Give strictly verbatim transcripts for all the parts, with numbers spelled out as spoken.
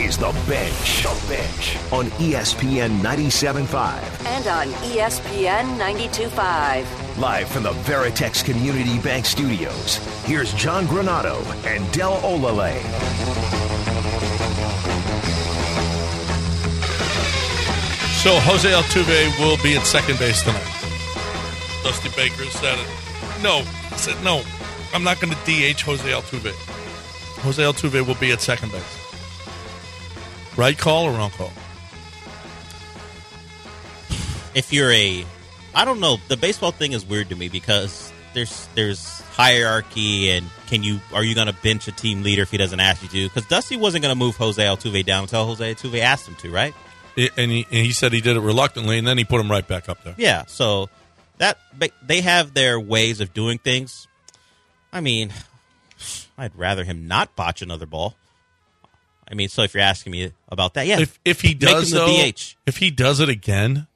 is The Bench. The Bench on E S P N ninety-seven point five. And on E S P N ninety-two point five. Live from the Veritex Community Bank Studios, here's John Granato and Del Olale. So Jose Altuve will be at second base tonight. Dusty Baker said it. No, he said no. I'm not going to D H Jose Altuve. Jose Altuve will be at second base. Right call or wrong call? If you're a, I don't know. The baseball thing is weird to me because there's there's hierarchy and can you are you going to bench a team leader if he doesn't ask you to? Because Dusty wasn't going to move Jose Altuve down until Jose Altuve asked him to, right? It, and, he, and he said he did it reluctantly, and then he put him right back up there. Yeah. So that they have their ways of doing things. I mean, I'd rather him not botch another ball. I mean, so if you're asking me about that, yeah. If if he does, make him the though, D H. If he does it again,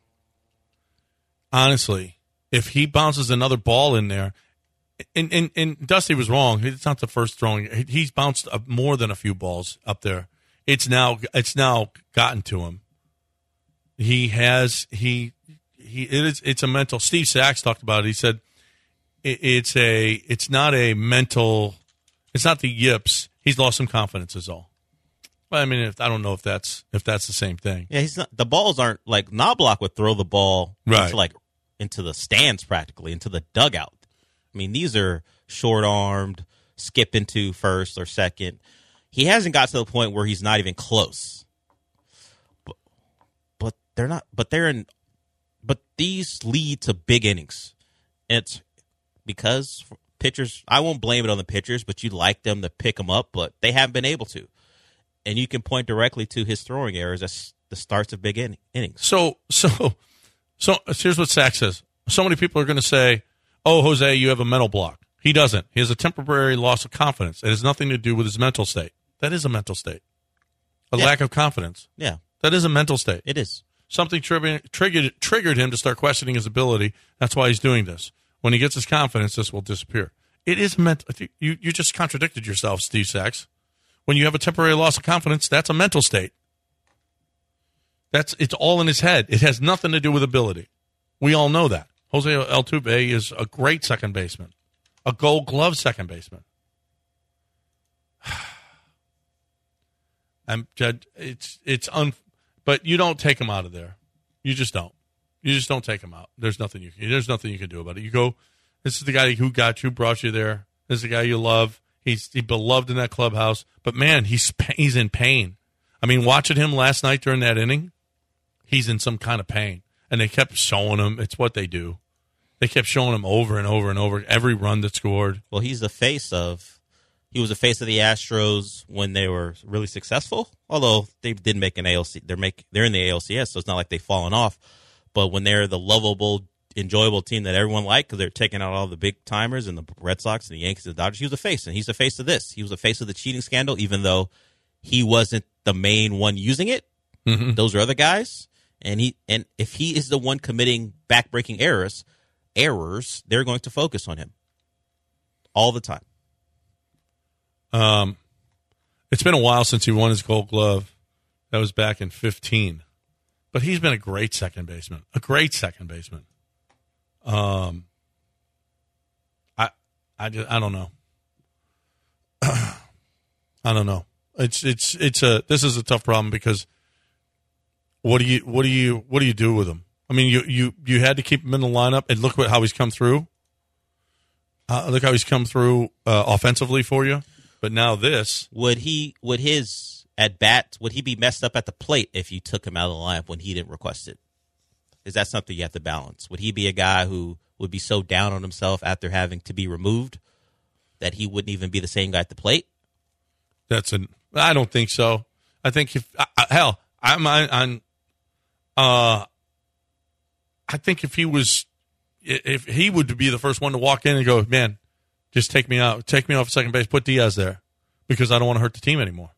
honestly, if he bounces another ball in there, and, and, and Dusty was wrong. It's not the first throwing. He's bounced up more than a few balls up there. It's now it's now gotten to him. He has he he it is it's a mental. Steve Sachs talked about it. He said it, it's a it's not a mental. It's not the yips. He's lost some confidence is all. Well, I mean, if, I don't know if that's if that's the same thing. Yeah, he's not. The balls aren't like Knobloch would throw the ball right. into like into the stands practically into the dugout. I mean, these are short armed, skip into first or second. He hasn't got to the point where he's not even close. But, but they're not. But they're in. But these lead to big innings. And it's because pitchers. I won't blame it on the pitchers, but you'd like them to pick them up, but they haven't been able to. And you can point directly to his throwing errors as the starts of big in- innings. So, so, so here's what Sachs says. So many people are going to say, "Oh, Jose, you have a mental block." He doesn't. He has a temporary loss of confidence. It has nothing to do with his mental state. That is a mental state. A yeah. lack of confidence. Yeah, that is a mental state. It is. Something tri- triggered triggered him to start questioning his ability. That's why he's doing this. When he gets his confidence, this will disappear. It is mental. You you just contradicted yourself, Steve Sachs. When you have a temporary loss of confidence, that's a mental state. That's it's all in his head. It has nothing to do with ability. We all know that. Jose Altuve is a great second baseman, a Gold Glove second baseman. I'm it's it's un, but you don't take him out of there. You just don't. You just don't take him out. There's nothing you can, there's nothing you can do about it. You go. This is the guy who got you, brought you there. This is the guy you love. He's he beloved in that clubhouse, but man, he's he's in pain. I mean, watching him last night during that inning, he's in some kind of pain, and they kept showing him. It's what they do. They kept showing him over and over and over every run that scored. Well, he's the face of. He was the face of the Astros when they were really successful. Although they did make an A L C, they're make they're in the A L C S, so it's not like they've fallen off. But when they're the lovable, enjoyable team that everyone liked because they're taking out all the big timers and the Red Sox and the Yankees and the Dodgers. He was a face, and he's the face of this. He was the face of the cheating scandal, even though he wasn't the main one using it. Mm-hmm. Those are other guys, and he and if he is the one committing backbreaking errors, errors, they're going to focus on him all the time. Um, it's been a while since he won his Gold Glove. That was back in fifteen, but he's been a great second baseman, a great second baseman. Um, I, I, just, I don't know. I don't know. It's, it's, it's a, this is a tough problem because what do you, what do you, what do you do with him? I mean, you, you, you had to keep him in the lineup and look what, how he's come through. Uh, look how he's come through, uh, offensively for you. But now this, would he, would his at bat, would he be messed up at the plate if you took him out of the lineup when he didn't request it? Is that something you have to balance? Would he be a guy who would be so down on himself after having to be removed that he wouldn't even be the same guy at the plate? That's an. I don't think so. I think if uh, hell, I'm on. Uh, I think if he was, if he would be the first one to walk in and go, man, just take me out, take me off second base, put Diaz there, because I don't want to hurt the team anymore.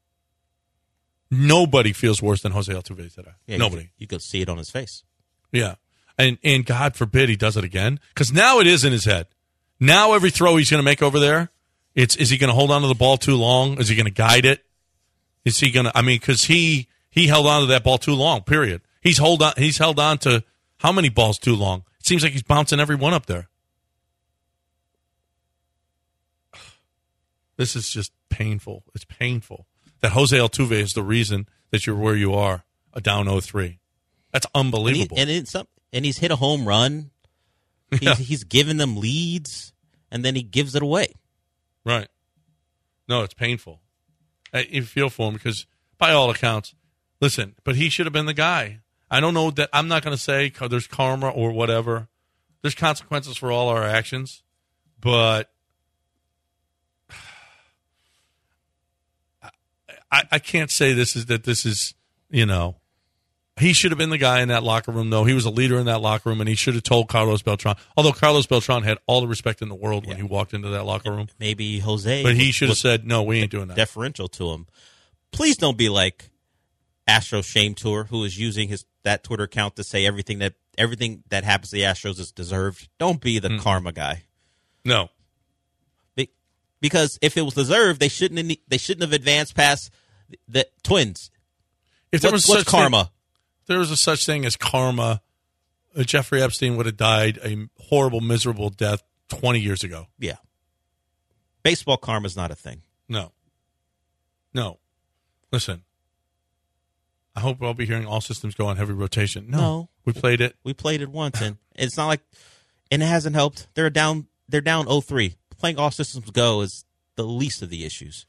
Nobody feels worse than Jose Altuve today. Yeah, Nobody. You could, you could see it on his face. Yeah. And and God forbid he does it again. Because now it is in his head. Now every throw he's going to make over there, it's is he going to hold on to the ball too long? Is he going to guide it? Is he going to? I mean, because he he held on to that ball too long. Period. He's hold on. He's held on to how many balls too long? It seems like he's bouncing every one up there. This is just painful. It's painful that Jose Altuve is the reason that you're where you are, a down oh three. That's unbelievable. And, he, and, it's some, and he's hit a home run. He's, Yeah. he's given them leads, and then he gives it away. Right. No, it's painful. I, you feel for him because, by all accounts, listen, but he should have been the guy. I don't know that I'm not going to say there's karma or whatever. There's consequences for all our actions, but I, I can't say this is that this is, you know, he should have been the guy in that locker room, though. He was a leader in that locker room, and he should have told Carlos Beltran. Although Carlos Beltran had all the respect in the world when Yeah. he walked into that locker room. Maybe Jose. But he was- should have was said, no, we ain't doing that. deferential to him. Please don't be like Astros Shame Tour, who is using his that Twitter account to say everything that everything that happens to the Astros is deserved. Don't be the karma guy. No. Be- Because if it was deserved, they shouldn't have, they shouldn't have advanced past the, the Twins. If there What's, was what's such karma? Thing, if there was a such thing as karma, uh, Jeffrey Epstein would have died a horrible, miserable death twenty years ago. Yeah. Baseball karma is not a thing. No. No. Listen. I hope I'll be hearing all systems go on heavy rotation. No. No. We played it. We played it once, and it's not like, and it hasn't helped. They're down. They're down oh three. Playing all systems go is the least of the issues.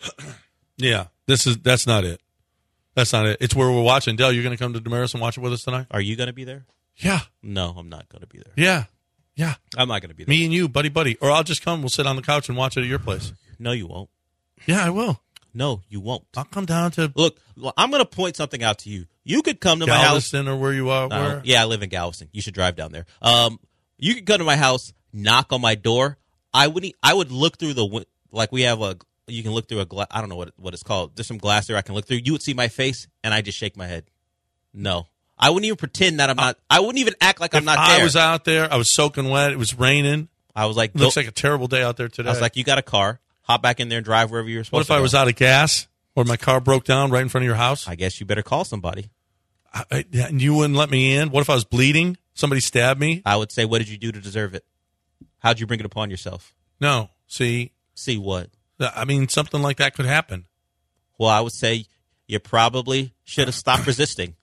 Yeah. This is that's not it. That's not it. It's where we're watching. Dell, you're going to come to Damaris and watch it with us tonight? Are you going to be there? Yeah. No, I'm not going to be there. Yeah. Yeah. I'm not going to be there. Me and you, buddy, buddy. Or I'll just come. We'll sit on the couch and watch it at your place. No, you won't. Yeah, I will. No, you won't. I'll come down to Look, I'm going to point something out to you. You could come to my house. Galveston or where you are. No, where? yeah, I live in Galveston. You should drive down there. Um, you could come to my house, knock on my door. I would I would look through the win- like we have a you can look through a glass. I don't know what it- what it's called. There's some glass there I can look through. You would see my face, and I just shake my head. No, I wouldn't even pretend that I'm not. I wouldn't even act like I'm If not there. I was out there. I was soaking wet. It was raining. I was like, It looks go- like a terrible day out there today. I was like, you got a car? Hop back in there and drive wherever you're supposed what if to. I go. was out of gas or my car broke down right in front of your house? I guess you better call somebody. I, I, and you wouldn't let me in? What if I was bleeding? Somebody stabbed me? I would say, what did you do to deserve it? How'd you bring it upon yourself? No. See, See what? I mean, something like that could happen. Well, I would say you probably should have stopped resisting.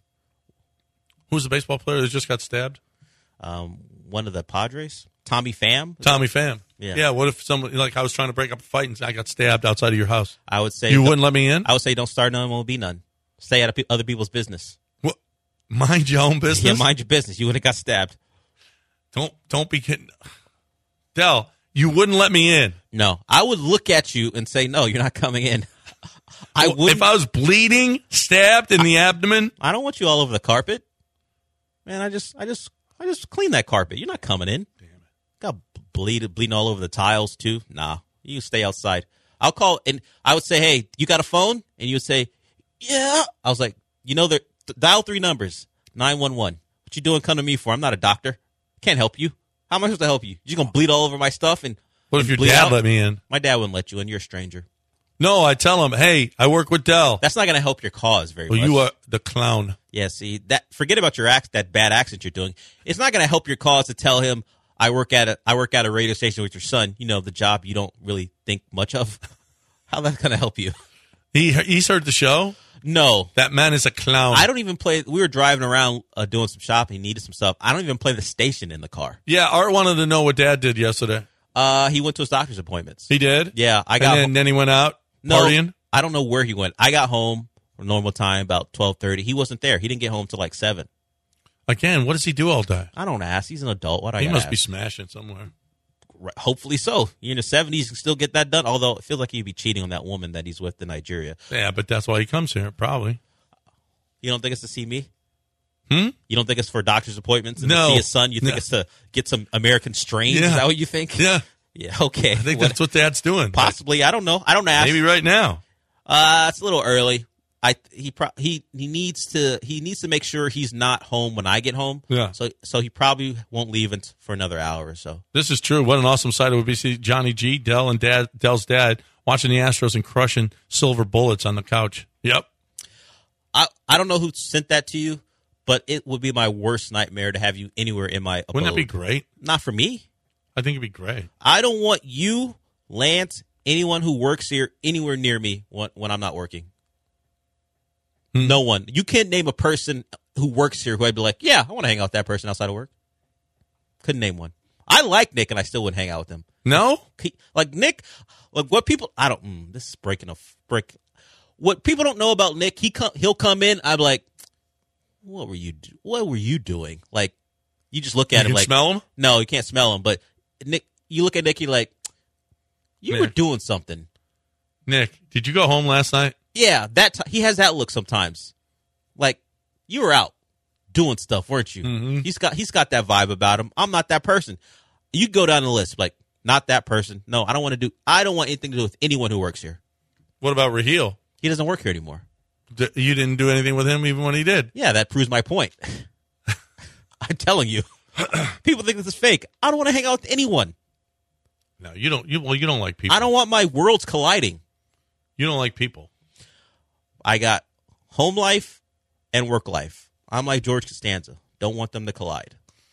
Who's the baseball player that just got stabbed? Um, one of the Padres, Tommy Pham. Tommy Pham. Yeah. Yeah. What if somebody, like I was trying to break up a fight and I got stabbed outside of your house? I would say You don't- wouldn't let me in? I would say don't start none, won't be none. Stay out of pe- other people's business. What? Mind your own business? Yeah, mind your business. You would have got stabbed. Don't, don't be kidding. Dell, you wouldn't let me in. No, I would look at you and say, no, you're not coming in. I Well, would. If I was bleeding, stabbed in the abdomen, I don't want you all over the carpet, man. I just, I just, I just clean that carpet. You're not coming in. Damn it. Got bleed, bleeding all over the tiles too. Nah, you stay outside. I'll call and I would say, hey, you got a phone? And you would say, yeah. I was like, you know, the dial three numbers, nine one one. What you doing? Come to me for? I'm not a doctor. Can't help you. How am I supposed to help you? You're gonna bleed all over my stuff and. what if and your bleed dad out? let me in? My dad wouldn't let you in. You're a stranger. No, I tell him, hey, I work with Dell. That's not going to help your cause very Well, much. you are the clown. Yeah, see that. Forget about your act, that bad accent you're doing. It's not going to help your cause to tell him I work at a I work at a radio station with your son. You know, the job you don't really think much of. How that's going to help you? He he's heard the show. No, That man is a clown. I don't even play. We were driving around uh, doing some shopping, needed some stuff. I don't even play the station in the car. Yeah, Art wanted to know what Dad did yesterday. Uh, he went to his doctor's appointments. He did. Yeah, I got. And then, then he went out No, partying. I don't know where he went. I got home normal time about twelve thirty. He wasn't there. He didn't get home till like seven. Again, what does he do all day? I don't ask. He's an adult. What do I He gotta must be ask? smashing somewhere. Right, hopefully so. You're in the seventies, you can still get that done. Although it feels like he'd be cheating on that woman that he's with in Nigeria. Yeah, but that's why he comes here, probably. You don't think it's to see me? Hmm? You don't think it's for doctor's appointments and No. to see his son? You think No. it's to get some American strains? Yeah. Is that what you think? Yeah, Yeah, okay. I think that's what Dad's doing. Possibly. I don't know. I don't ask. Maybe right now. Uh, it's a little early. I he pro- he he needs to he needs to make sure he's not home when I get home. Yeah. So so he probably won't leave it for another hour or so. This is true. What an awesome sight it would be to see Johnny G, Dell, and Dad, Dell's dad watching the Astros and crushing silver bullets on the couch. Yep. I, I don't know who sent that to you, but it would be my worst nightmare to have you anywhere in my abode. Wouldn't that be great? Not for me. I think it'd be great. I don't want you, Lance, anyone who works here anywhere near me when, when I'm not working. Hmm. No one. You can't name a person who works here who I'd be like, yeah, I want to hang out with that person outside of work. Couldn't name one. I like Nick, and I still wouldn't hang out with him. No? Like, Nick, like what people, I don't, mm, this is breaking a break. What people don't know about Nick, he come, he'll come in, I'm like, what were you, do- what were you doing? Like, you just look at you him can like. smell him? No, you can't smell him, but Nick, you look at Nick, you're like, you Nick. were doing something. Nick, did you go home last night? Yeah, that t- he has that look sometimes. Like, you were out doing stuff, weren't you? Mm-hmm. He's got he's got that vibe about him. I'm not that person. You go down the list, like, not that person. No, I don't want to do I don't want anything to do with anyone who works here. What about Raheel? He doesn't work here anymore. D- you didn't do anything with him even when he did? Yeah, that proves my point. I'm telling you. People think this is fake. I don't want to hang out with anyone. No, you don't you well you don't like people. I don't want my worlds colliding. You don't like people. I got home life and work life. I'm like George Costanza. Don't want them to collide.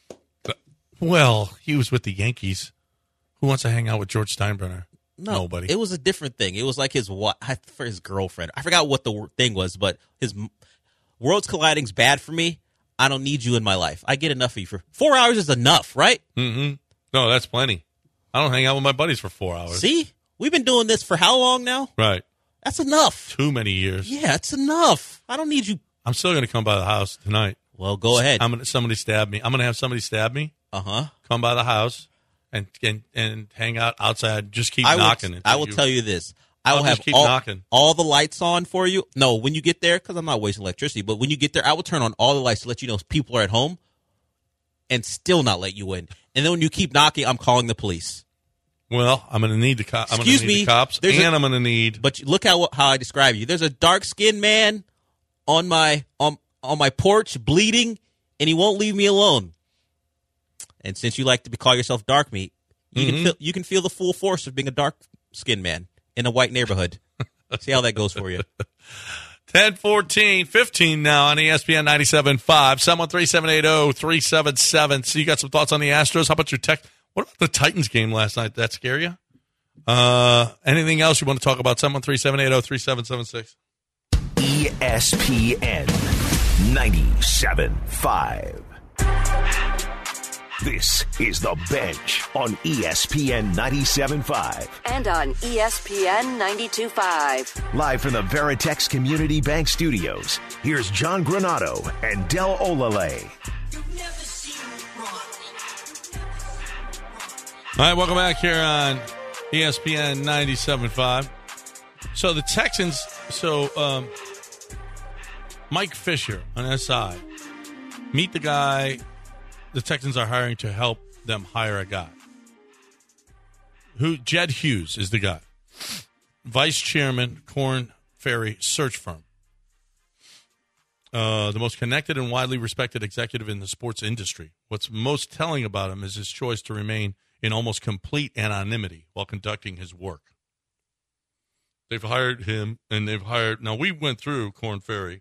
Well, he was with the Yankees. Who wants to hang out with George Steinbrenner? No, Nobody. It was a different thing. It was like his what for his girlfriend. I forgot what the thing was, but his worlds colliding's bad for me. I don't need you in my life. I get enough of you for four hours is enough, right? Mm-hmm. No, that's plenty. I don't hang out with my buddies for four hours. See, we've been doing this for how long now? Right. That's enough. Too many years. Yeah, it's enough. I don't need you. I'm still going to come by the house tonight. Well, go ahead. I'm gonna somebody stab me. I'm going to have somebody stab me. Uh huh. Come by the house and and, and hang out outside. Just keep I knocking. will, I will you, tell you this. I I'll will just have keep all, knocking. all the lights on for you. No, when you get there, because I'm not wasting electricity, but when you get there, I will turn on all the lights to let you know people are at home and still not let you in. And then when you keep knocking, I'm calling the police. Well, I'm going to need the cops. I'm Excuse gonna need me, the cops, and a, I'm going to need. But look how how I describe you. There's a dark skinned man on my on on my porch bleeding, and he won't leave me alone. And since you like to be, call yourself dark meat, you Mm-hmm. can feel you can feel the full force of being a dark skinned man in a white neighborhood. See how that goes for you. ten fourteen fifteen now on E S P N ninety-seven point five. seven one three, seven eight zero, three seven seven. So you got some thoughts on the Astros? How about your text? What about the Titans game last night? Did that scare you? Uh, anything else you want to talk about? seven one three, seven eight zero, three seven seven six. E S P N ninety-seven point five. This is The Bench on E S P N ninety-seven point five. And on E S P N ninety-two point five. Live from the Veritex Community Bank Studios, here's John Granato and Del Olale. All right, welcome back here on E S P N ninety-seven point five. So the Texans, so um, Mike Fisher on S I, meet the guy the Texans are hiring to help them hire a guy. Who Jed Hughes is the guy. Vice chairman, Korn Ferry search firm. Uh, the most connected and widely respected executive in the sports industry. What's most telling about him is his choice to remain in almost complete anonymity while conducting his work. They've hired him, and they've hired... Now, we went through Korn Ferry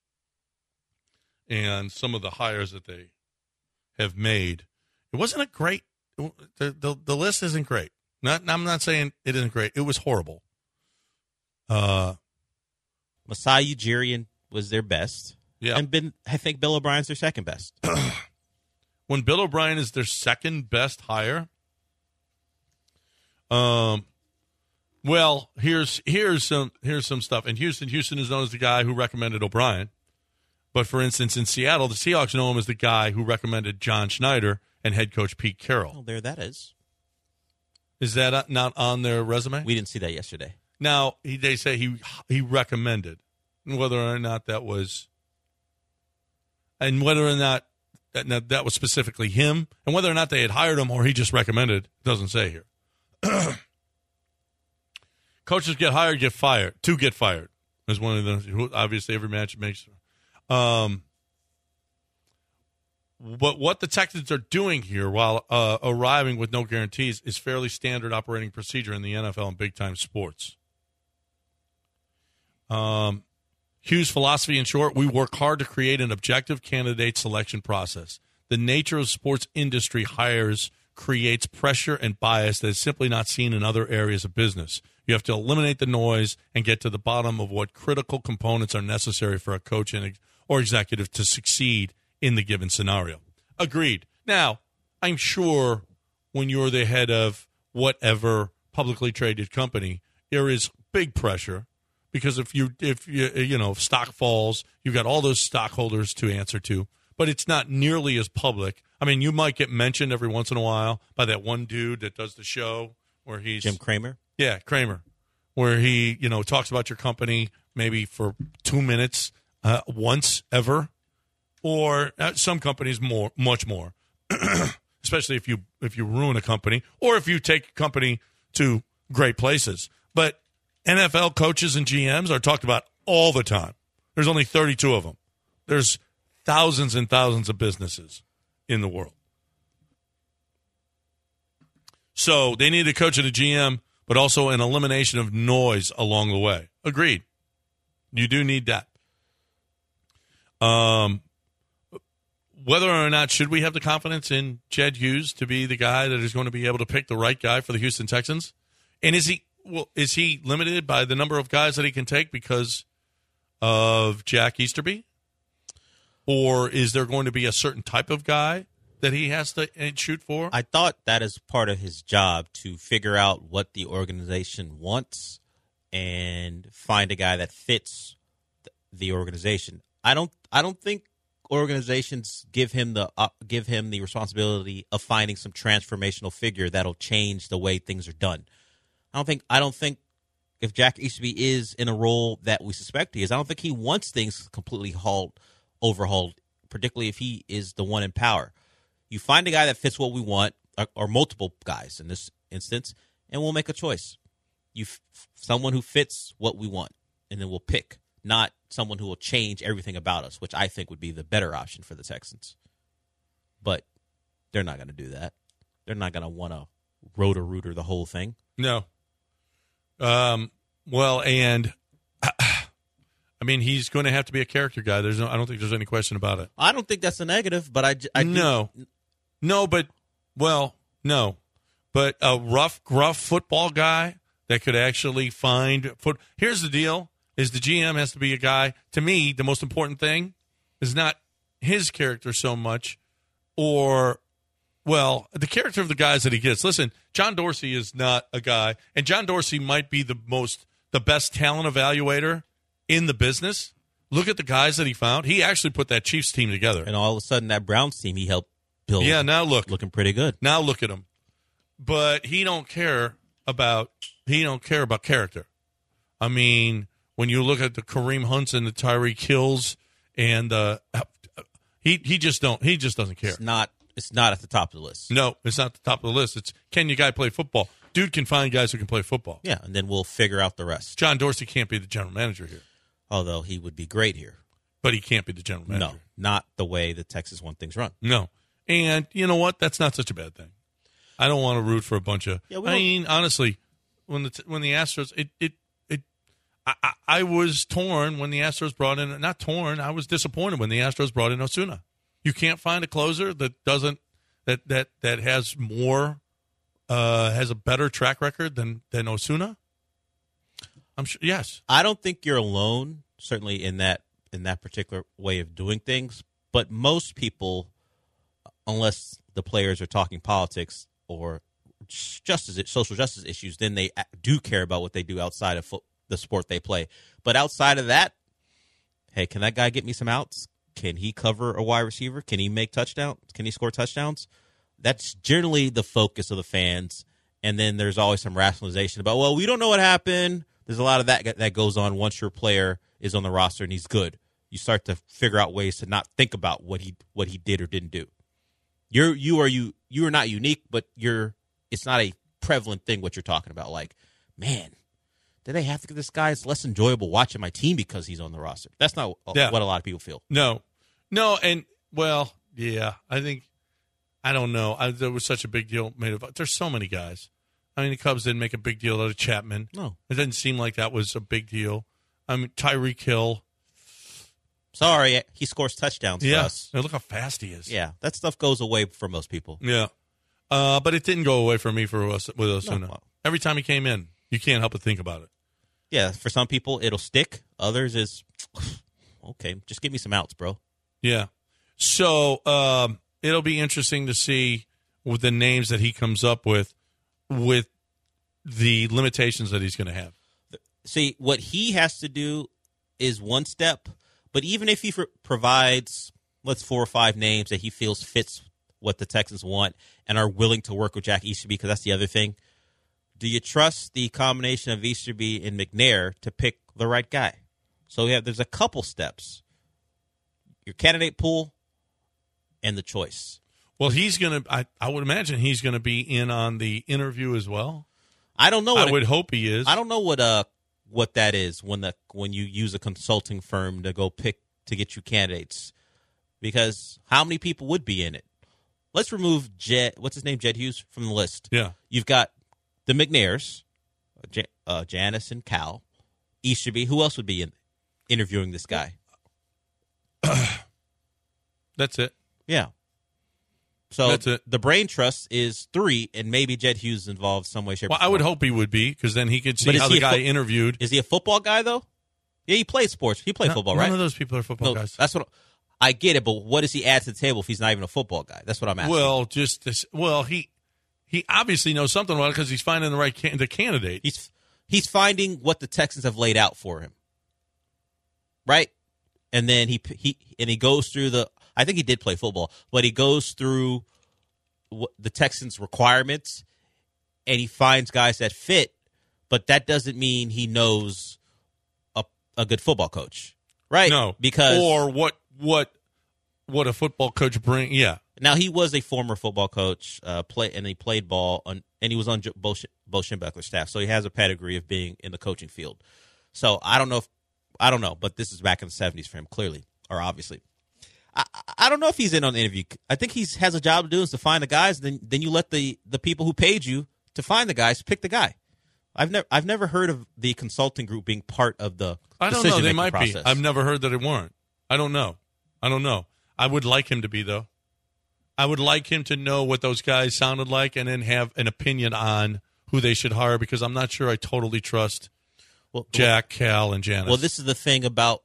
and some of the hires that they have made. It wasn't a great... The, the, the list isn't great. Not, I'm not saying it isn't great. It was horrible. Uh, Masai Ujirian was their best. Yeah. And ben, I think Bill O'Brien's their second best. When Bill O'Brien is their second best hire... Um... Well, here's here's some here's some stuff. In Houston, Houston is known as the guy who recommended O'Brien. But for instance, in Seattle, the Seahawks know him as the guy who recommended John Schneider and head coach Pete Carroll. Well, there that is. Is that not on their resume? We didn't see that yesterday. Now, he, they say he he recommended, whether or not that was, and whether or not that, that was specifically him, and whether or not they had hired him or he just recommended, doesn't say here. Coaches get hired, get fired. Two get fired. There's one of them. Obviously, every match makes. Um, but what the Texans are doing here while uh, arriving with no guarantees is fairly standard operating procedure in the N F L and big-time sports. Um, Hughes' philosophy, in short, we work hard to create an objective candidate selection process. The nature of sports industry hires creates pressure and bias that is simply not seen in other areas of business. You have to eliminate the noise and get to the bottom of what critical components are necessary for a coach and, or executive to succeed in the given scenario. Agreed. Now, I'm sure when you're the head of whatever publicly traded company, there is big pressure because if you if you you know if stock falls, you've got all those stockholders to answer to. But it's not nearly as public. I mean, you might get mentioned every once in a while by that one dude that does the show where he's Jim Cramer. Yeah, Kramer, where he you know talks about your company maybe for two minutes uh, once ever, or uh, some companies more, much more. Especially if you if you ruin a company or if you take a company to great places. But N F L coaches and G Ms are talked about all the time. There's only thirty-two of them. There's thousands and thousands of businesses in the world. So they need a coach and a G M, but also an elimination of noise along the way. Agreed. You do need that. Um. Whether or not should we have the confidence in Jed Hughes to be the guy that is going to be able to pick the right guy for the Houston Texans? And is he well? Is he limited by the number of guys that he can take because of Jack Easterby? Or is there going to be a certain type of guy that he has to shoot for? I thought that is part of his job to figure out what the organization wants and find a guy that fits the organization. I don't. I don't think organizations give him the uh, give him the responsibility of finding some transformational figure that'll change the way things are done. I don't think I don't think if Jack Easterby is in a role that we suspect he is, I don't think he wants things completely hauled, overhauled, particularly if he is the one in power. You find a guy that fits what we want, or, or multiple guys in this instance, and we'll make a choice. You f- someone who fits what we want, and then we'll pick. Not someone who will change everything about us, which I think would be the better option for the Texans. But they're not going to do that. They're not going to want to rotor-rooter the whole thing. No. Um. Well, and I mean, he's going to have to be a character guy. There's no. I don't think there's any question about it. I don't think that's a negative, but I. I do. No. No, but well, no, but a rough, gruff football guy that could actually find foot. Here's the deal. Is the G M has to be a guy. To me, the most important thing is not his character so much, or, well, the character of the guys that he gets. Listen, John Dorsey is not a guy, and John Dorsey might be the most, the best talent evaluator in the business. Look at the guys that he found. He actually put that Chiefs team together. And all of a sudden, that Browns team he helped build. Yeah, now look. Looking pretty good. Now look at him. But he don't care about, he don't care about character. I mean, when you look at the Kareem Hunts and the Tyreek Hills, and uh, he he just don't he just doesn't care. It's not it's not at the top of the list. No, it's not the top of the list. It's can your guy play football? Dude can find guys who can play football. Yeah, and then we'll figure out the rest. John Dorsey can't be the general manager here, although he would be great here. But he can't be the general manager. No, not the way the Texas want things run. No, and you know what? That's not such a bad thing. I don't want to root for a bunch of. Yeah, we I don't- mean, honestly, when the when the Astros, it it. I, I, I was torn when the Astros brought in, not torn, I was disappointed when the Astros brought in Osuna. You can't find a closer that doesn't, that that, that has more, uh, has a better track record than, than Osuna? I'm sure, yes. I don't think you're alone, certainly in that in that particular way of doing things, but most people, unless the players are talking politics or justice, social justice issues, then they do care about what they do outside of football. The sport they play. But outside of that, hey, can that guy get me some outs? Can he cover a wide receiver? Can he make touchdowns? Can he score touchdowns? That's generally the focus of the fans. And then there's always some rationalization about, well, we don't know what happened. There's a lot of that that goes on once your player is on the roster and he's good. You start to figure out ways to not think about what he what he did or didn't do. You're you are you you are not unique, but you're it's not a prevalent thing what you're talking about. Like, man, did they have to get this guy? It's less enjoyable watching my team because he's on the roster. That's not Yeah. what a lot of people feel. No. No, and, well, yeah, I think, I don't know. I, there was such a big deal made of There's so many guys. I mean, the Cubs didn't make a big deal out of Chapman. No. It didn't seem like that was a big deal. I mean, Tyreek Hill. Sorry, he scores touchdowns Yeah. for us. Now look how fast he is. Yeah, that stuff goes away for most people. Yeah. Uh, but it didn't go away for me for us with Osuna. No. Every time he came in, you can't help but think about it. Yeah, for some people, it'll stick. Others is, okay, just give me some outs, bro. Yeah. So um, it'll be interesting to see with the names that he comes up with, with the limitations that he's going to have. See, what he has to do is one step, but even if he f- provides, let's four or five names that he feels fits what the Texans want and are willing to work with Jack Easterby, because that's the other thing. Do you trust the combination of Easterby and McNair to pick the right guy? So we have, there's a couple steps. Your candidate pool and the choice. Well, he's going to, I, I would imagine he's going to be in on the interview as well. I don't know. What I would hope he is. I don't know what uh what that is when the when you use a consulting firm to go pick to get you candidates, because how many people would be in it? Let's remove Jed. What's his name? Jed Hughes from the list. Yeah. You've got the McNairs, J- uh, Janice and Cal, Easterby. Who else would be in interviewing this guy? That's it. Yeah. So That's it. the brain trust is three, and maybe Jed Hughes is involved some way, shape, Well, or I would form. hope he would be, because then he could see But is how he the a guy fo- interviewed. Is he a football guy though? Yeah, he plays sports. He played No- football, none right? of those people are football No, guys. that's what I get it. But what does he add to the table if he's not even a football guy? That's what I'm asking. Well, just this, well, he he obviously knows something about it because he's finding the right can, the candidate. he's he's finding what the Texans have laid out for him, right? And then he he and he goes through the. I think he did play football, but he goes through what the Texans' requirements, and he finds guys that fit. But that doesn't mean he knows a a good football coach, right? No, because or what what what a football coach bring. Yeah, now he was a former football coach, uh, play and he played ball, on, and he was on Bo, Bo Schembechler's staff, so he has a pedigree of being in the coaching field. So I don't know if I don't know, but this is back in the seventies for him, clearly or obviously. I, I don't know if he's in on the interview. I think he has a job to do is to find the guys. Then then you let the, the people who paid you to find the guys pick the guy. I've never I've never heard of the consulting group being part of the I don't know. They decision-making might process. be. I've never heard that it weren't. I don't know. I don't know. I would like him to be, though. I would like him to know what those guys sounded like and then have an opinion on who they should hire, because I'm not sure I totally trust well, Jack, Cal, and Janice. Well, this is the thing about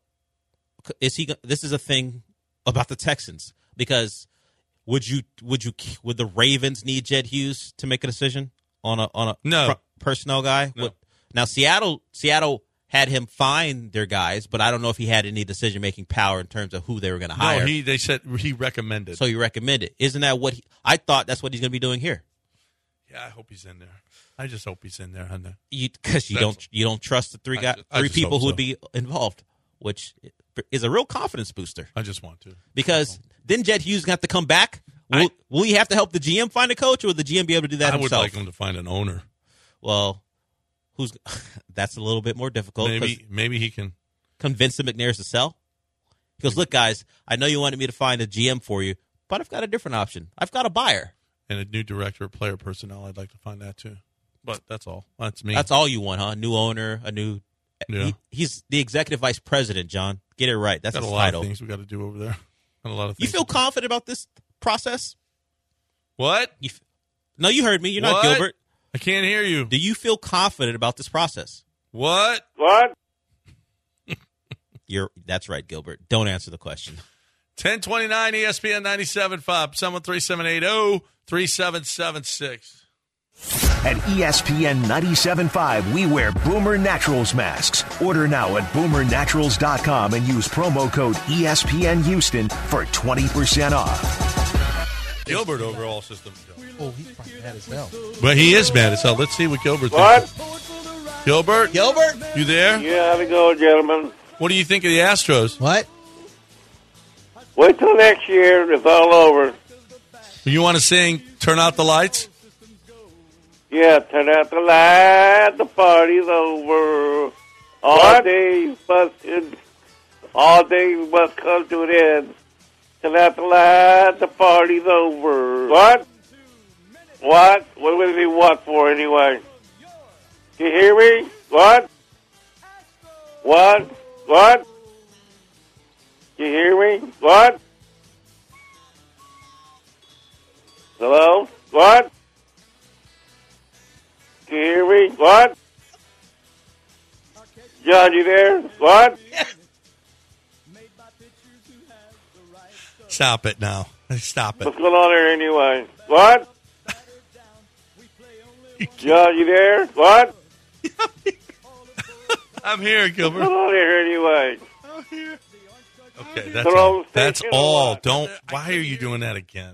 is he? This is a thing about the Texans, because would you would you would the Ravens need Jed Hughes to make a decision on a on a No. per- personnel guy? No. Would- now Seattle Seattle had him find their guys, but I don't know if he had any decision making power in terms of who they were going to hire. No, he. They said he recommended. So you recommend it? Isn't that what he, I thought? That's what he's going to be doing here. yeah, I hope he's in there. I just hope he's in there, Hunter. You because you That's- don't you don't trust the three I guys, just- I three just people hope who would so. be involved, which is a real confidence booster. I just want to. Because then Jed Hughes going to have to come back. Will, I- will he have to help the G M find a coach, or will the G M be able to do that I would himself? like him to find an owner. Well, who's that's a little bit more difficult. 'cause Maybe maybe he can. convince the McNairs to sell. He goes, look, guys, I know you wanted me to find a G M for you, but I've got a different option. I've got a buyer. And a new director of player personnel. I'd like to find that too. But that's all. That's me. That's all you want, huh? New owner, a new. Yeah. He, he's the executive vice president, John. Get it right. That's got a his lot title. of things we got to do over there. Got a lot of You things. feel to do. confident about this process? What? You f- no, you heard me. You're not What? Gilbert. I can't hear you. Do you feel confident about this process? What? What? You're. That's right, Gilbert. Don't answer the question. ten twenty-nine E S P N ninety-seven point five, seven three seven eight zero, three seven seven six. At E S P N ninety-seven point five, we wear Boomer Naturals masks. Order now at boomer naturals dot com and use promo code E S P N Houston for twenty percent off. Gilbert over all systems go. Oh, he's probably mad as hell. But he is mad as hell. Let's see what Gilbert What? thinks. Gilbert? Gilbert. You there? Yeah, how's it going, gentlemen? What do you think of the Astros? What? Wait till next year. It's all over. You want to sing Turn Out the Lights? Yeah, turn out the light. The party's over. All What? days must end. All days must come to an end. Turn out the light. The party's over. What? What? What would he what for anyway? Can you hear me? What? What? What? Can you hear me? What? Hello? What? Can you hear me? What? John, you there? What? Stop it now. Stop it. What's going on there anyway? What? John, you there? What? I'm here, What's Gilbert. going on here anyway? I'm here. Okay, that's They're all. all That's thinking all. what? Don't. Why are you doing that again?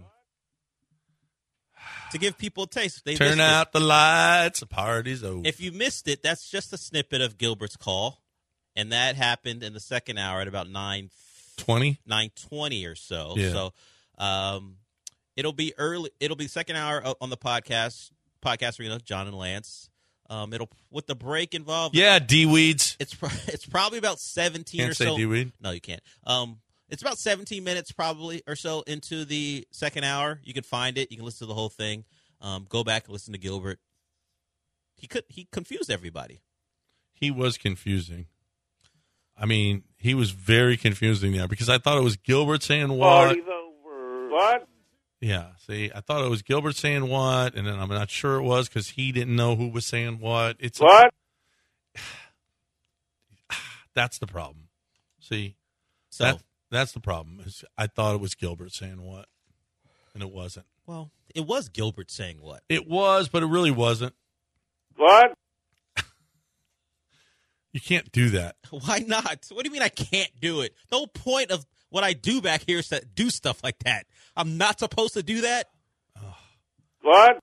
To give people a taste. They Turn missed out the lights. The party's over. it. If you missed it, that's just a snippet of Gilbert's call, and that happened in the second hour at about nine twenty. nine twenty or so. Yeah. So, um, it'll be early. It'll be second hour on the podcast. Podcast Arena, John and Lance. Um, it'll with the break involved. Yeah, D-Weeds. It's pro- it's probably about seventeen Can't or say so. D-Weed. No, you can't. Um, it's about seventeen minutes probably or so into the second hour. You can find it. You can listen to the whole thing. Um, go back and listen to Gilbert. He could he confused everybody. He was confusing. I mean, he was very confusing there because I thought it was Gilbert saying what. Party's over. What? Yeah, see, I thought it was Gilbert saying what, and then I'm not sure it was because he didn't know who was saying what. It's What? That's the problem. See, So that, that's the problem. Is I thought it was Gilbert saying what, and it wasn't. well, it was Gilbert saying what? It was, but it really wasn't. What? You can't do that. Why not? What do you mean I can't do it? The whole point of what I do back here is to do stuff like that. I'm not supposed to do that? What?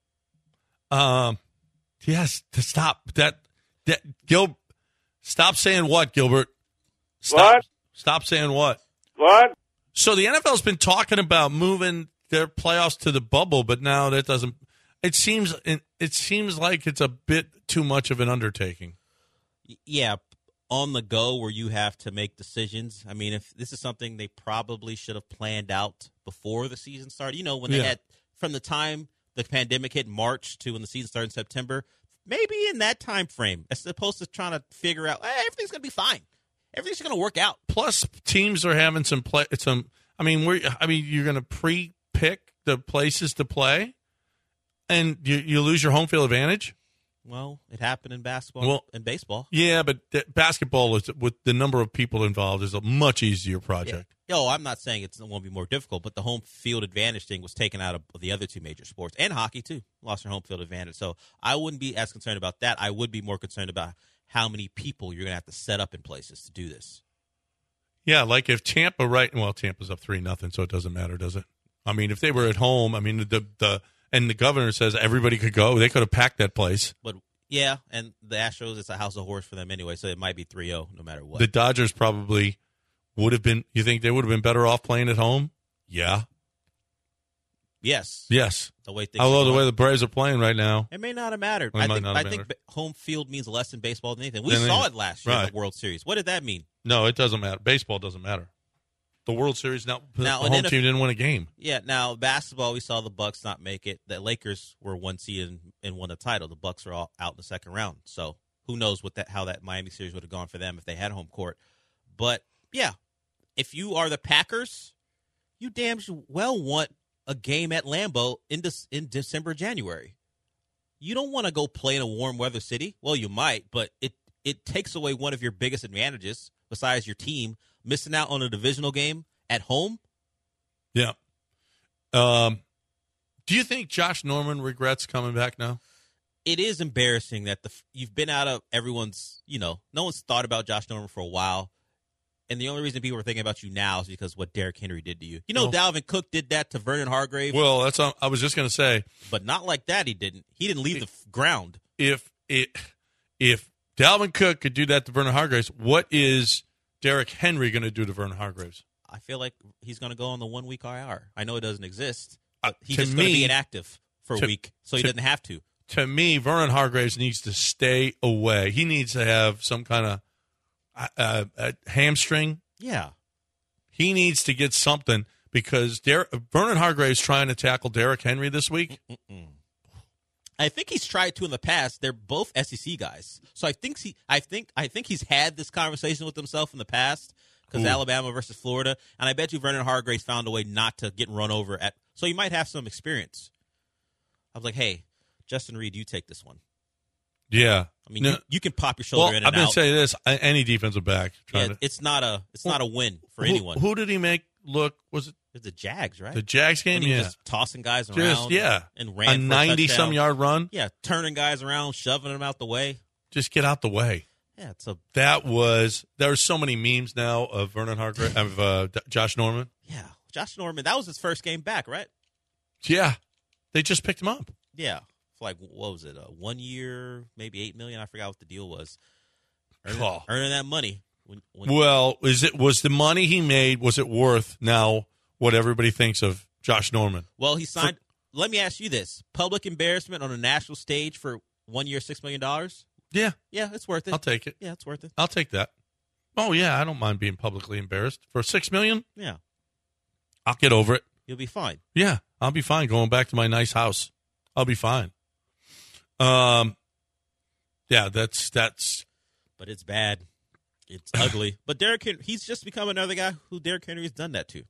Um, yes, to stop that. That Gil, stop saying what, Gilbert? Stop, What? Stop saying what? What? So the N F L's been talking about moving their playoffs to the bubble, but now that doesn't. It seems it seems like it's a bit too much of an undertaking. Yeah, on the go where you have to make decisions. I mean, if this is something they probably should have planned out before the season started. You know, when they Yeah. had from the time the pandemic hit March to when the season started in September, maybe in that time frame, as opposed to trying to figure out, hey, everything's going to be fine. Everything's going to work out. Plus, teams are having some play. Some, I mean, we're. I mean, you're going to pre-pick the places to play, and you, you lose your home field advantage. Well, it happened in basketball Well, and baseball. Yeah, but th- basketball is with the number of people involved is a much easier project. Yo, I'm not saying it's, it won't be more difficult, but the home field advantage thing was taken out of the other two major sports, and hockey too. Lost their home field advantage, so I wouldn't be as concerned about that. I would be more concerned about how many people you're going to have to set up in places to do this. Yeah, like if Tampa, right? Well, Tampa's up three nothing, so it doesn't matter, does it? I mean, if they were at home, I mean, the the and the governor says everybody could go, they could have packed that place. But yeah, and the Astros, it's a house of horse for them anyway, so it might be three oh no matter what. The Dodgers probably would have been. You think they would have been better off playing at home? Yeah. yes, Yes. the way things I are love the going. way the Braves are playing right now. It may not have mattered. It I might think not have I think mattered. ba- home field means less in baseball than anything. We Than saw anything. it last year in Right. the World Series. What did that mean? No, it doesn't matter. Baseball doesn't matter. The World Series now, Now, the and home then if- team didn't win a game. Yeah, now basketball, we saw the Bucks not make it. The Lakers were one seed and, and won the title. The Bucks are all out in the second round. So who knows what that how that Miami series would have gone for them if they had home court. But yeah, if you are the Packers, you damn well want a game at Lambeau in this in December, January. You don't want to go play in a warm weather city. Well, you might, but it it takes away one of your biggest advantages besides your team missing out on a divisional game at home. Yeah. Um, do you think Josh Norman regrets coming back now? It is embarrassing that the you've been out of everyone's, you know, no one's thought about Josh Norman for a while. And the only reason people are thinking about you now is because what Derrick Henry did to you. You know, Oh. Dalvin Cook did that to Vernon Hargrave, Well, that's I was just going to say but not like that. He didn't. He didn't leave the f- ground. if it if Dalvin Cook could do that to Vernon Hargraves, what is Derrick Henry going to do to Vernon Hargraves? I feel like he's going to go on the one week I R. I know it doesn't exist, Uh, but he's to just going to me- be inactive for a to- week, so he to- doesn't have to. To me, Vernon Hargraves needs to stay away. He needs to have some kind of uh, uh, uh, hamstring. Yeah. He needs to get something because Der- Vernon Hargraves trying to tackle Derrick Henry this week. I think he's tried to in the past. They're both S E C guys, so I think he, I think, I think he's had this conversation with himself in the past. because Alabama versus Florida, and I bet you Vernon Hargreaves found a way not to get run over at. So you might have some experience. I was like, hey, Justin Reed, you take this one. Yeah, I mean, no, you, you can pop your shoulder well, in and I'm out. going to say this: any defensive back, Yeah, to, it's not a it's well, not a win for who, anyone. Who did he make look? Was it It's the Jags, right? the Jags game? When he was Yeah, just tossing guys just around. yeah, and ran a for ninety-some touchdown. yard run. Yeah, turning guys around, shoving them out the way. Just get out the way. Yeah, it's a That was there are so many memes now of Vernon Hargreaves of uh, D- Josh Norman. yeah. Josh Norman, that was his first game back, right? Yeah, they just picked him up. Yeah, for like what was it? Uh, one year, maybe eight million. I forgot what the deal was. Earning, Oh. earning that money. When, when, Well, is it was the money he made? Was it worth now what everybody thinks of Josh Norman? well, he signed. let me ask you this: public embarrassment on a national stage for one year, six million dollars. Yeah, Yeah, it's worth it. I'll take it. Yeah, it's worth it. I'll take that. Oh yeah, I don't mind being publicly embarrassed for six million. Yeah, I'll get over it. you'll be fine. Yeah, I'll be fine going back to my nice house. I'll be fine. Um, yeah, that's that's But it's bad. It's ugly. But Derrick Henry, he's just become another guy who Derrick Henry has done that to.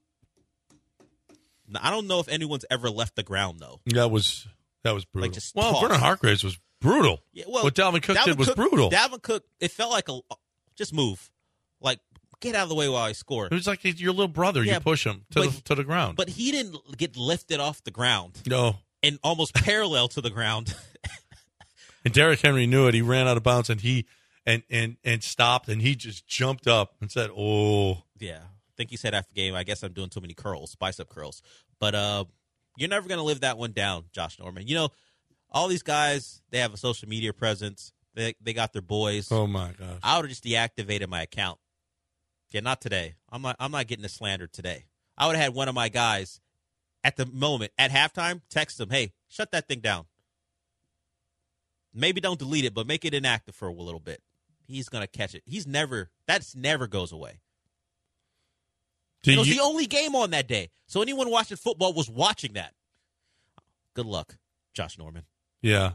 Now, I don't know if anyone's ever left the ground though. that was that was brutal. Like, just well, toss. Vernon Hargreaves was brutal. Yeah, well, what Dalvin Cook Dalvin did was Cook- brutal. Dalvin Cook, it felt like a just move, like get out of the way while I score. It was like he's your little brother. Yeah, you push him to but- the, to the ground. But he didn't get lifted off the ground no. and almost parallel to the ground. And Derrick Henry knew it. He ran out of bounds and he and and and stopped and he just jumped up and said, "Oh, Yeah, I think he said after the game, I guess I'm doing too many curls, spice up curls. But uh, you're never going to live that one down, Josh Norman. You know, all these guys, they have a social media presence. They they got their boys. oh my gosh." I would have just deactivated my account. Yeah, not today. I'm not. I'm not getting this slandered today. I would have had one of my guys at the moment at halftime text them, "Hey, shut that thing down. Maybe don't delete it, but make it inactive for a little bit. He's gonna catch it. He's never. That's never goes away. Do It was you- the only game on that day, so anyone watching football was watching that. Good luck, Josh Norman. yeah.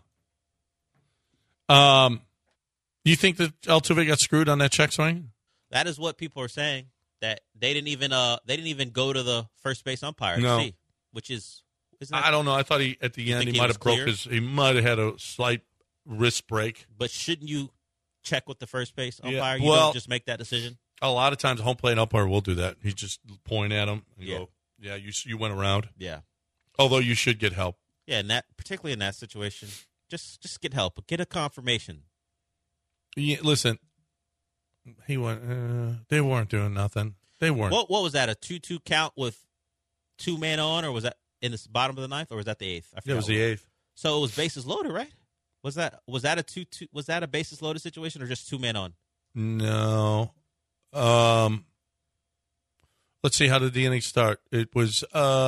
Um, you think that Altuve got screwed on that check swing? That is what people are saying. That they didn't even. Uh, they didn't even go to the first base umpire No. to see, which is. Isn't that, I don't know. I thought he at the end think he he might was have broke clear? his. He might have had a slight wrist break. But shouldn't you check with the first base umpire? Yeah, You well- don't just make that decision. A lot of times, a home plate umpire will do that. He just point at him and Yeah. go, "Yeah, you you went around." Yeah, Although you should get help. yeah, and that particularly in that situation, just just get help, get a confirmation. Yeah, listen, he went. Uh, they weren't doing nothing. They weren't. What what was that? A two two count with two men on, or was that in the bottom of the ninth, or was that the eighth? I it forgot was what- the eighth. So it was bases loaded, right? Was that was that a two two? Was that a bases loaded situation, or just two men on? No. Um. Let's see. How did the inning start? It was.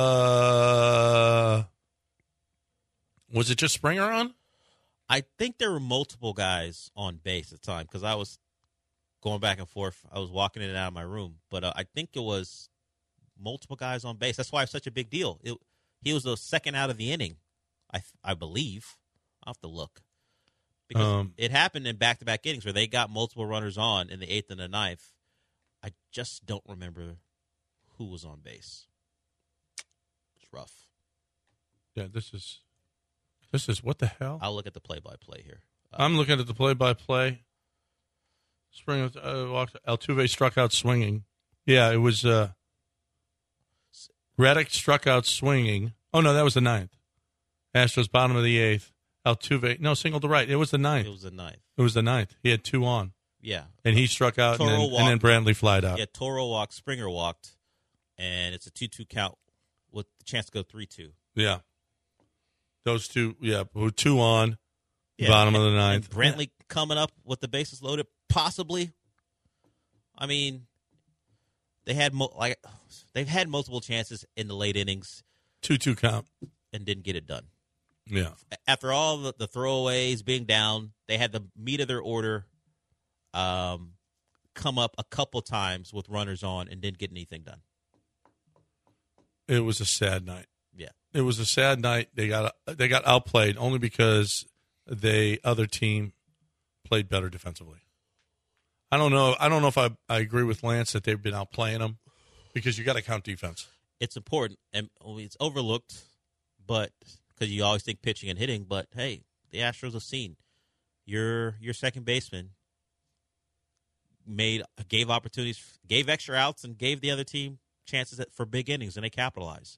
Uh. Was it just Springer on? I think there were multiple guys on base at the time because I was going back and forth. I was walking in and out of my room, but uh, I think it was multiple guys on base. That's why it's such a big deal. It, he was the second out of the inning, I I believe. I'll have to look because Um, it happened in back to back innings where they got multiple runners on in the eighth and the ninth. I just don't remember who was on base. It's rough. Yeah. This is. This is what the hell? I'll look at the play by play here. Uh, I'm looking at the play-by-play. Springer uh, walked. Altuve struck out swinging. Yeah, it was. Uh, Reddick struck out swinging. Oh no, that was the ninth. Astros bottom of the eighth. Altuve no single to right. It was the ninth. it was the ninth. It was the ninth. He had two on, Yeah. and he struck out, and Toro then, and then walked. Brantley flied out. Yeah, Toro walked, Springer walked, and it's a two two count with the chance to go three two. Yeah, those two. Yeah, with two on, Yeah, bottom of and- the ninth. and Brantley coming up with the bases loaded, possibly. I mean, they had mo- like they've had multiple chances in the late innings Two two count. and didn't get it done. Yeah, After all the, the throwaways being down, they had the meat of their order um, come up a couple times with runners on and didn't get anything done. it was a sad night. Yeah. It was a sad night. They got they got outplayed only because the other team played better defensively. I don't know. I don't know if I, I agree with Lance that they've been outplaying them because you got to count defense. It's important, and it's overlooked, but because you always think pitching and hitting. But hey, the Astros have seen your your second baseman made gave opportunities, gave extra outs, and gave the other team chances for big innings, and they capitalize.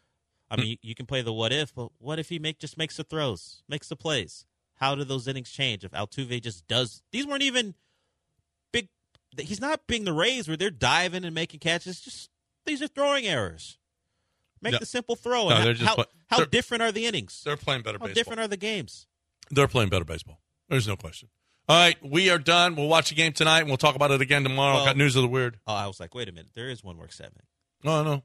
I mean, you, you can play the what if, but what if he make just makes the throws, makes the plays? How do those innings change if Altuve just does? These weren't even big. He's not being the Rays where they're diving and making catches. Just these are throwing errors. Make No. the simple throw. No, And they're how just how, play- how they're- different are the innings? They're playing better How baseball. different are the games? They're playing better baseball. There's no question. All right, we are done. We'll watch the game tonight, and we'll talk about it again tomorrow. Well- Got news of the weird. Oh, I was like, wait a minute. There is one more seven. No, no.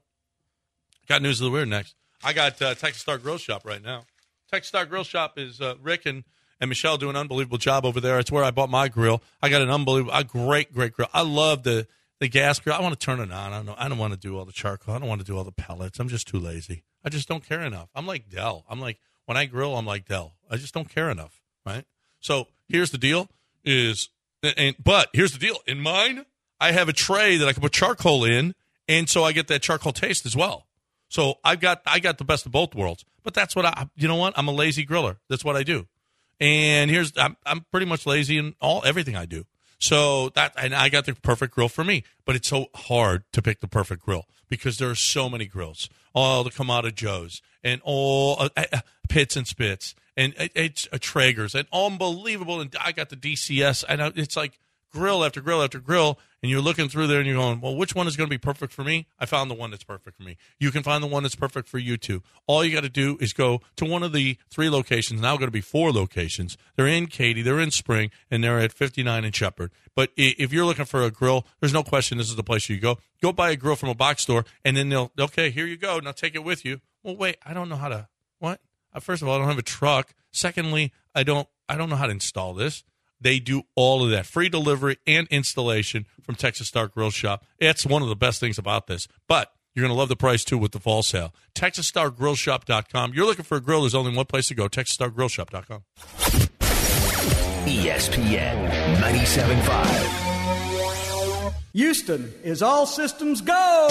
Got news of the weird next. I got uh, Texas Star Grill Shop right now. Texas Star Grill Shop is uh, Rick and, and Michelle do an unbelievable job over there. It's where I bought my grill. I got an unbelievable, a great, great grill. I love the the gas grill. I want to turn it on. I don't know. I don't want to do all the charcoal. I don't want to do all the pellets. I'm just too lazy. I just don't care enough. I'm like Dell. I'm like, when I grill, I'm like Dell. I just don't care enough, right? So here's the deal is, and but here's the deal. In mine, I have a tray that I can put charcoal in, and so I get that charcoal taste as well. So I've got I got the best of both worlds. But that's what I, you know what? I'm a lazy griller. That's what I do. And here's, I'm, I'm pretty much lazy in all everything I do. So that, and I got the perfect grill for me. But it's so hard to pick the perfect grill because there are so many grills. All the Kamado Joes and all uh, uh, Pits and Spits and uh, it's uh, Traegers and unbelievable. And I got the D C S. And uh, it's like grill after grill after grill. And you're looking through there and you're going, well, which one is going to be perfect for me? I found the one that's perfect for me. You can find the one that's perfect for you too. All you got to do is go to one of the three locations. Now going to be four locations. They're in Katy, they're in Spring, and they're at fifty-nine in Shepherd. But if you're looking for a grill, there's no question this is the place you go. Go buy a grill from a box store, and then they'll, okay, here you go. Now take it with you. Well, wait, I don't know how to, what? First of all, I don't have a truck. Secondly, I don't, I don't know how to install this. They do all of that. Free delivery and installation from Texas Star Grill Shop. It's one of the best things about this. But you're going to love the price, too, with the fall sale. Texas Star Grill Shop dot com. You're looking for a grill, there's only one place to go, Texas Star Grill Shop dot com. E S P N ninety-seven point five. Houston is all systems go!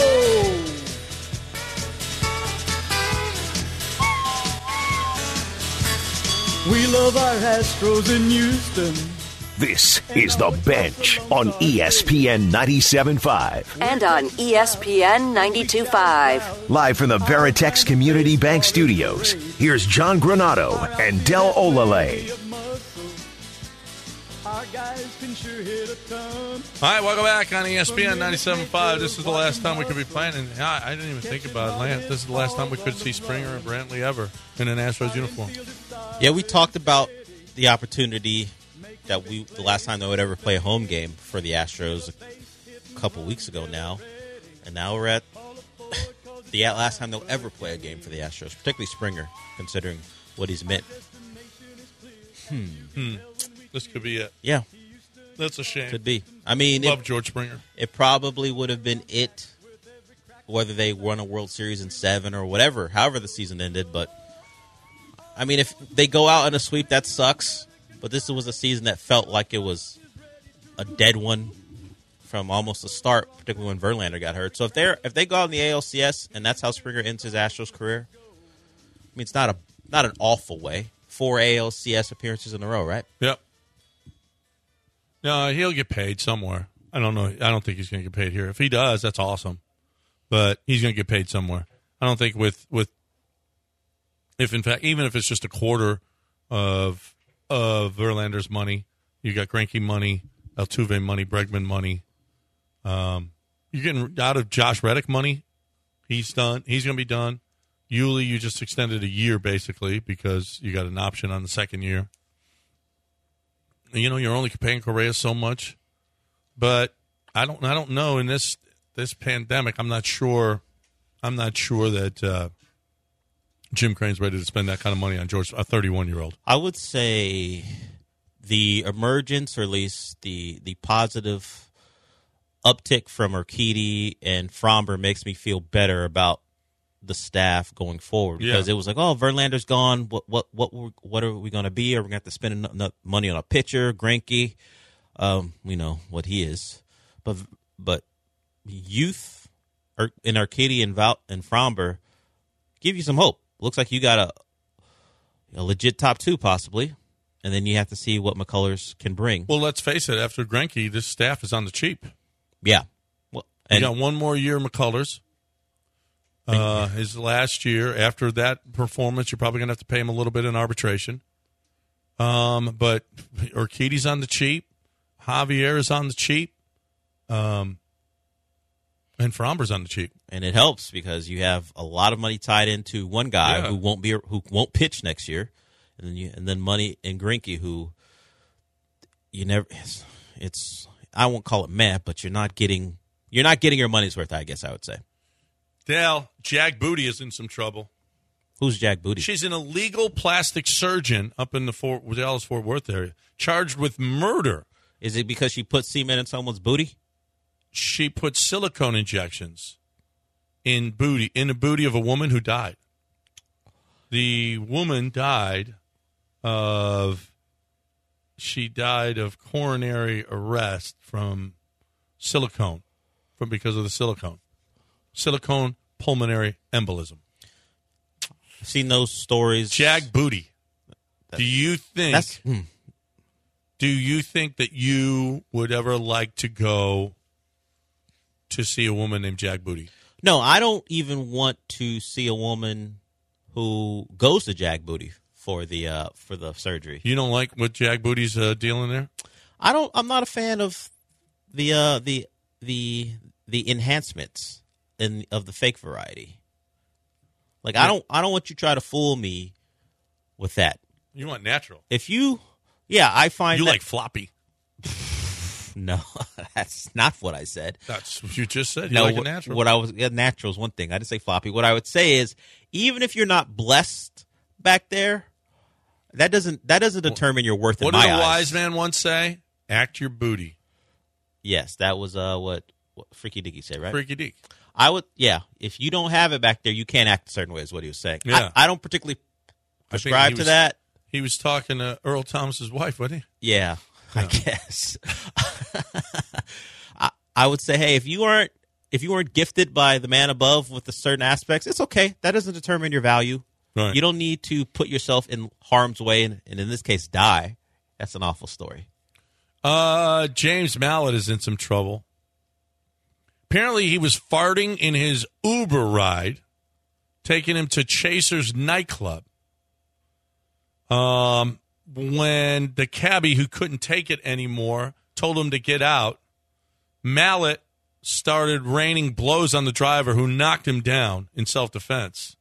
We love our Astros in Houston. This is The Bench on E S P N ninety-seven point five. And on E S P N ninety-two point five. Live from the Veritex Community Bank Studios, here's John Granado and Del Olale. Our guys can sure hit a ton. All right, welcome back on E S P N ninety-seven point five. This is the last time we could be playing. And I, I didn't even think about it, Lance. This is the last time we could see Springer and Brantley ever in an Astros uniform. Yeah, we talked about the opportunity that we the last time they would ever play a home game for the Astros a couple weeks ago now, and now we're at the last time they'll ever play a game for the Astros, particularly Springer, considering what he's meant. Hmm. Hmm. This could be it. Yeah, That's a shame. could be. I mean, Love it, George Springer. it probably would have been it, whether they won a World Series in seven or whatever, however the season ended. But I mean, if they go out in a sweep, that sucks. But this was a season that felt like it was a dead one from almost the start, particularly when Verlander got hurt. So if they if they go out in the A L C S and that's how Springer ends his Astros career, I mean, it's not a not an awful way. Four A L C S appearances in a row, right? Yep. No, he'll get paid somewhere. I don't know. I don't think he's going to get paid here. If he does, that's awesome. But he's going to get paid somewhere. I don't think with with if in fact even if it's just a quarter of of Verlander's money, you got Greinke money, Altuve money, Bregman money. Um, you're getting out of Josh Reddick money. He's done. He's going to be done. Yuli, you just extended a year basically because you got an option on the second year. You know, you're only paying Correa so much, but I don't. I don't know. In this this pandemic, I'm not sure. I'm not sure that uh, Jim Crane's ready to spend that kind of money on George, a thirty-one year old. I would say the emergence, or at least the the positive uptick from Urquidy and Fromber, makes me feel better about the staff going forward, because Yeah. it was like, oh, Verlander's gone. What what what what are we going to be? Are we going to have to spend enough money on a pitcher, Greinke? Um, we know what he is, but but youth or in Arcadia and Val and Fromber give you some hope. Looks like you got a a legit top two possibly, and then you have to see what McCullers can bring. Well, let's face it. After Greinke, this staff is on the cheap. Yeah, well, You and got one more year, McCullers. Uh, his last year. After that performance, you're probably going to have to pay him a little bit in arbitration. Um, but Urquidy's on the cheap. Javier is on the cheap. Um, and Fromber's on the cheap. and it helps because you have a lot of money tied into one guy Yeah. who won't be who won't pitch next year, and then you and then money in Greinke who you never. It's, it's I won't call it meh, but you're not getting you're not getting your money's worth. I guess I would say. Dale, Jag Booty is in some trouble. Who's Jack Booty? She's an illegal plastic surgeon up in the Fort, Dallas Fort Worth area, charged with murder. Is it because she put semen in someone's booty? She put silicone injections in booty in the booty of a woman who died. The woman died of she died of coronary arrest from silicone, from because of the silicone. Silicone pulmonary embolism. I've seen those stories. Jag Booty. Do you think That's hmm. do you think that you would ever like to go to see a woman named Jag Booty? No, I don't even want to see a woman who goes to Jag Booty for the uh, for the surgery. You don't like what Jag Booty's uh, dealing there? I don't. I'm not a fan of the uh, the the the enhancements in of the fake variety. Like I don't. I don't want you to try to fool me with that. You want natural. If you, yeah, I find You that, like floppy. no, that's not what I said. That's what you just said. You No, like a what, natural. what I was yeah, natural is one thing. I didn't say floppy. What I would say is, even if you're not blessed back there, that doesn't that doesn't determine your worth in what my did a eyes. wise man once say? Act your booty. Yes, that was uh what, what Freaky Dicky said, right? Freaky deek. I would, yeah. If you don't have it back there, you can't act a certain way. Is what he was saying. Yeah. I, I don't particularly I think prescribe he to was- that. He was talking to Earl Thomas's wife, wasn't he? Yeah, I guess. I, I would say, hey, if you aren't if you weren't gifted by the man above with the certain aspects, it's okay. That doesn't determine your value. Right. You don't need to put yourself in harm's way, and, and in this case, die. That's an awful story. Uh, James Mallett is in some trouble. Apparently, he was farting in his Uber ride, taking him to Chaser's nightclub. Um, when the cabbie who couldn't take it anymore told him to get out, Mallett started raining blows on the driver, who knocked him down in self-defense.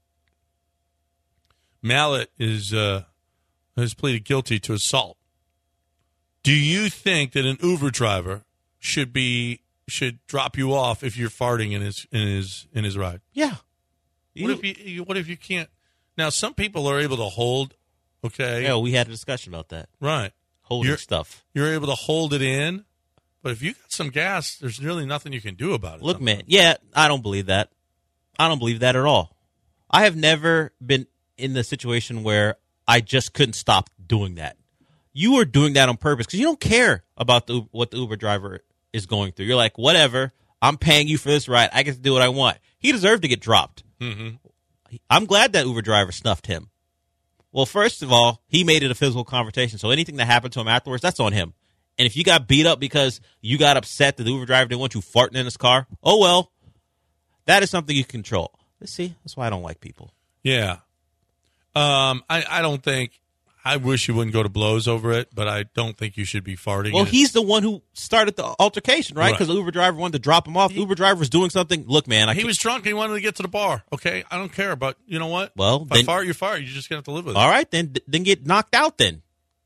Mallett is uh, has pleaded guilty to assault. Do you think that an Uber driver should be should drop you off if you're farting in his in his in his ride? Yeah. What if you, you what if you can't? Now, some people are able to hold. Okay, Yeah, we had a discussion about that. right. Holding You're- stuff. You're able to hold it in, but if you got some gas, there's really nothing you can do about it. Look, man. Yeah, I don't believe that. I don't believe that at all. I have never been in the situation where I just couldn't stop doing that. You are doing that on purpose because you don't care about the, what the Uber driver is going through. You're like, whatever. I'm paying you for this ride. I get to do what I want. He deserved to get dropped. Mm-hmm. I'm glad that Uber driver snuffed him. Well, first of all, he made it a physical confrontation. So anything that happened to him afterwards, that's on him. And if you got beat up because you got upset that the Uber driver didn't want you farting in his car, oh, well, that is something you control. See, that's why I don't like people. Yeah. Um, I, I don't think, I wish you wouldn't go to blows over it, but I don't think you should be farting. Well, in it. he's the one who started the altercation, right? Right. Because the Uber driver wanted to drop him off. The Uber driver was doing something. Look, man, I He can't- was drunk and he wanted to get to the bar. Okay, I don't care, but you know what? Well, if then- I fart, you fart. You're just gonna have to live with it. all right, then then get knocked out then.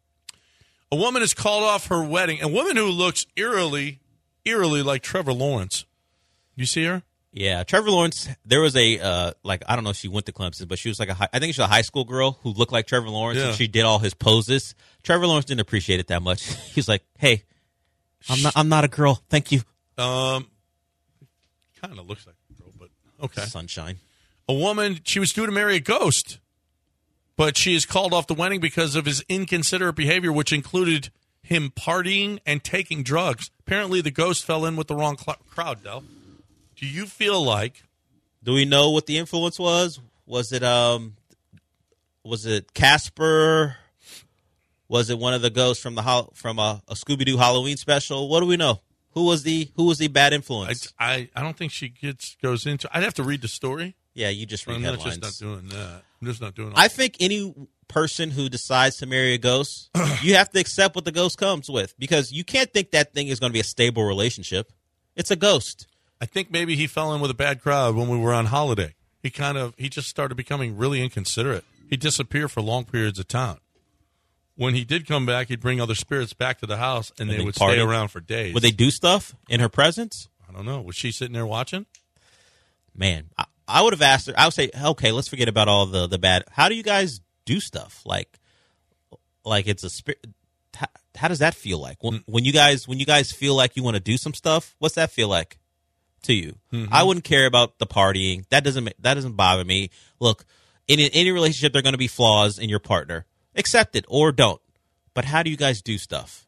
A woman is called off her wedding. A woman who looks eerily, eerily like Trevor Lawrence. You see her? Yeah, Trevor Lawrence. There was a uh, like I don't know if she went to Clemson, but she was like a high, I think she was a high school girl who looked like Trevor Lawrence, Yeah. and she did all his poses. Trevor Lawrence didn't appreciate it that much. He's like, "Hey, I'm not I'm not a girl. Thank you, Um, kind of looks like a girl, but okay. sunshine." A woman, she was due to marry a ghost, but she is called off the wedding because of his inconsiderate behavior, which included him partying and taking drugs. Apparently, the ghost fell in with the wrong cl- crowd, Del. Do you feel like... Do we know what the influence was? Was it um, was it Casper? Was it one of the ghosts from the ho- from a, a Scooby-Doo Halloween special? What do we know? Who was the who was the bad influence? I, I, I don't think she gets goes into... I'd have to read the story. Yeah, you just read I'm headlines. not just not doing that. I'm just not doing it. I think any person who decides to marry a ghost, you have to accept what the ghost comes with, because you can't think that thing is going to be a stable relationship. It's a ghost. I think maybe he fell in with a bad crowd when we were on holiday. He kind of he just started becoming really inconsiderate. He'd disappear for long periods of time. When he did come back, he'd bring other spirits back to the house, and, and they, they would party. Stay around for days. Would they do stuff in her presence? I don't know. Was she sitting there watching? Man, I, I would have asked her. I would say, okay, let's forget about all the, the bad. How do you guys do stuff? Like, like it's a spirit. How, how does that feel like when, when you guys when you guys feel like you want to do some stuff? What's that feel like to you? Mm-hmm. I wouldn't care about the partying. That doesn't that doesn't bother me. Look, in any relationship, there are going to be flaws in your partner. Accept it or don't. But how do you guys do stuff?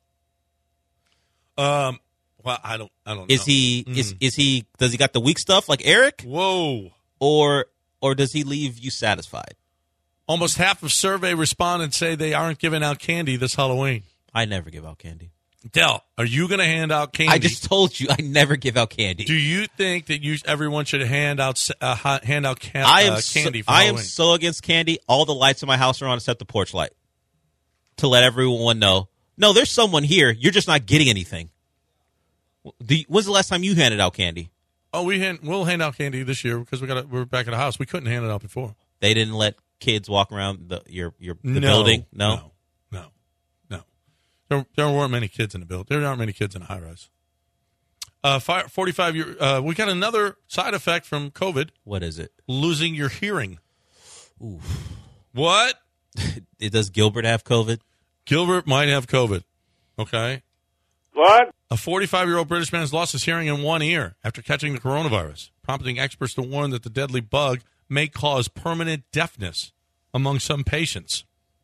Um. Well, I don't. I don't. Is know. he mm. is is he? Does he got the weak stuff like Eric? Whoa. Or or does he leave you satisfied? Almost half of survey respondents say they aren't giving out candy this Halloween. I never give out candy. Del, are you going to hand out candy? I just told you I never give out candy. Do you think that you everyone should hand out uh, hand out can, I am uh, candy? So, for I Halloween? am so against candy. All the lights in my house are on except the porch light to let everyone know. No, there's someone here. You're just not getting anything. Do you, when's the last time you handed out candy? Oh, we hand, we'll hand out candy this year because we got we're back at the house. We couldn't hand it out before. They didn't let kids walk around the your your the no, building. No, no, no, no. There, there weren't many kids in the building. There aren't many kids in a high rise. Uh, forty-five year. Uh, we got another side effect from COVID. What is it? Losing your hearing. Ooh. What? Does Gilbert have COVID? Gilbert might have COVID. Okay. What? A forty-five-year-old British man has lost his hearing in one ear after catching the coronavirus, prompting experts to warn that the deadly bug may cause permanent deafness among some patients.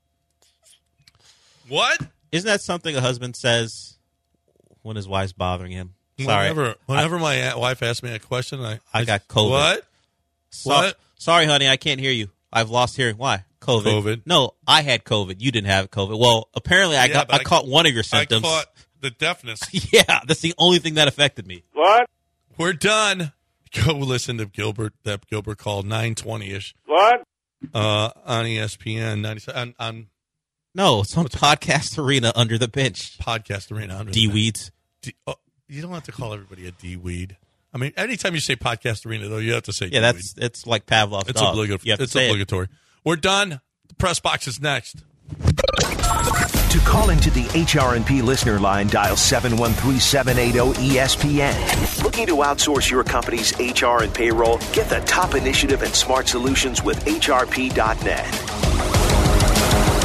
What? Isn't that something a husband says when his wife's bothering him? Sorry. Whenever, whenever I, my wife asks me a question, I, I, I got COVID. What? So, what? Sorry, honey, I can't hear you. I've lost hearing. Why? COVID. COVID. No, I had COVID. You didn't have COVID. Well, apparently I yeah, got I, I caught one of your symptoms. I caught the deafness. Yeah, that's the only thing that affected me. What? We're done. Go listen to Gilbert. That Gilbert called nine twenty-ish. What? Uh, on E S P N ninety-seven. On, on no, it's on Podcast Arena Under the Bench. Podcast Arena Under D the Weeds. D- oh, you don't have to call everybody a D Weed. I mean, anytime you say Podcast Arena, though, you have to say yeah. D-weed. That's it's like Pavlov's it's dog. Obligatory. You have to it's say obligatory. It. We're done. The press box is next. To call into the H R and P listener line, dial seven one three, seven eight zero, E S P N. Looking to outsource your company's H R and payroll? Get the top initiative and smart solutions with H R P dot net.